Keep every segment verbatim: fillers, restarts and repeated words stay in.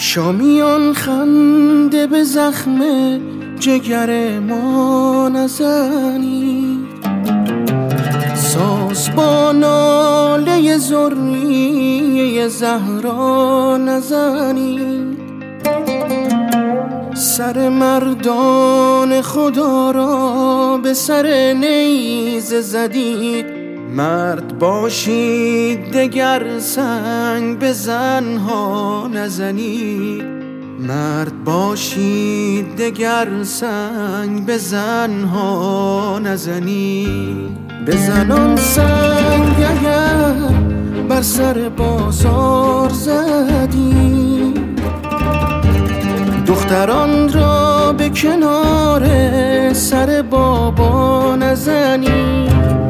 شامیان خنده به زخم جگر ما نزنید، ساز با ناله ذریه زهرا نزنید. سر مردان خدا را به سر نیزه زدید، مرد باشید دگر سنگ به زنها نزنید. مرد باشید دگر سنگ به زنها نزنید. به زنان سنگ اگر بر سر بازار زدید، دختران را به کنار سر بابا نزنید.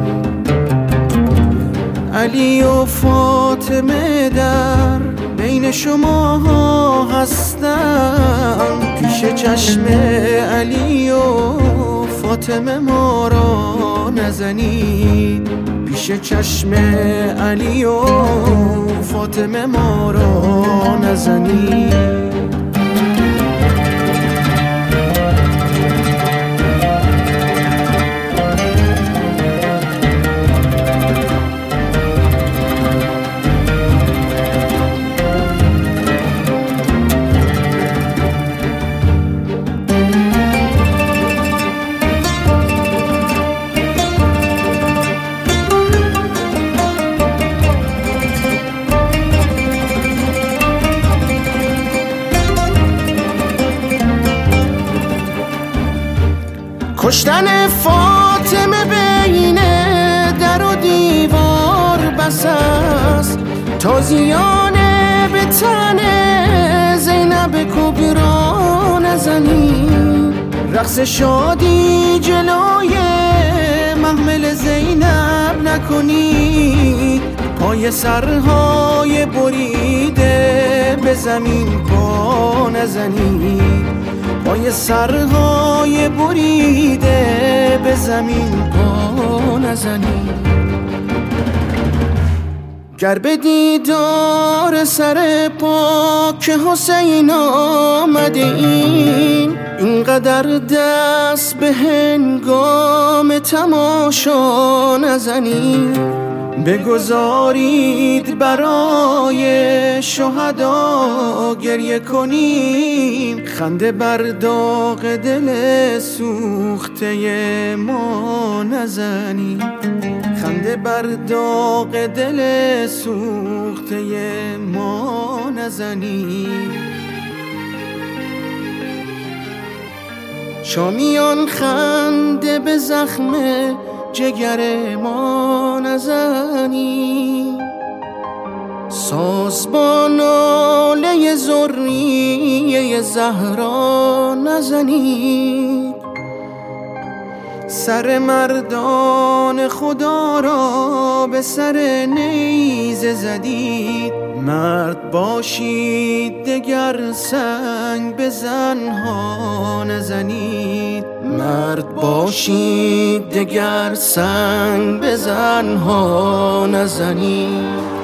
علی و فاطمه در بین شما هستند، پیش چشم علی و فاطمه ما را نزنید. پیش چشم علی و فاطمه ما را نزنید. کشتن فاطمه بین در و دیوار بس است، تازیانه به تن زینب کبرا نزنید. رقص شادی جلوی محمل زینب نکنید. پای سرهای بریده به زمین پا نزنید. پای سرهای بریده به زمین پا نزنید. گر به دیدار سر پاک حسین آمده این، اینقدر دست به هنگام تماشا نزنید. بگذارید برای شهدا گریه کنیم، خنده بر داغ دل سوخته ما نزنید. خنده بر داغ دل سوخته ما نزنید. شامیان خنده به زخم جگر ما نزنید، ساز با ناله ذریه زهرا نزنید. سر مردان خدا را به سر نیزه زدید، مرد باشید دگر سنگ به زنها نزنید. مرد باشید دگر سنگ به زنها نزنید.